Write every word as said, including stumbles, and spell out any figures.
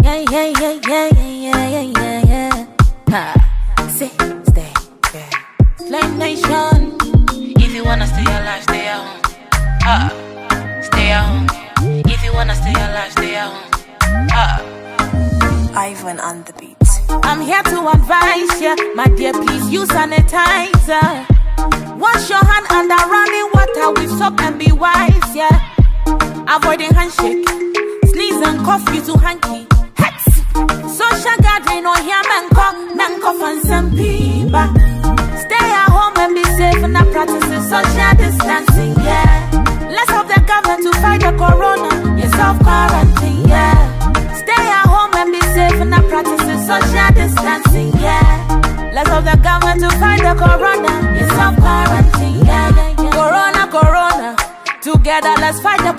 yeah, yeah, yeah, yeah, yeah, yeah, yeah, yeah. Ha, sit, stay, yeah. Flame Nation. If you wanna stay alive, stay at home. Ah, stay at home. If you wanna stay alive, stay at home. Ah. Ivan on the beat. I'm here to advise ya, my dear, please use sanitizer. Wash your hand under running water with soap and be wise, yeah. Avoiding handshake, sneeze and cough you to hanky. Hats. Social gathering or here man cough, man cough and some people. Stay at home and be safe and not practicing social distancing, yeah. Let's help the government to fight the corona, yes, self quarantine, yeah. Stay at home and be safe and not practicing social distancing, yeah. Let's help the government to fight the corona, yes, self quarantine, yeah, yeah, yeah. Corona, corona, together let's fight the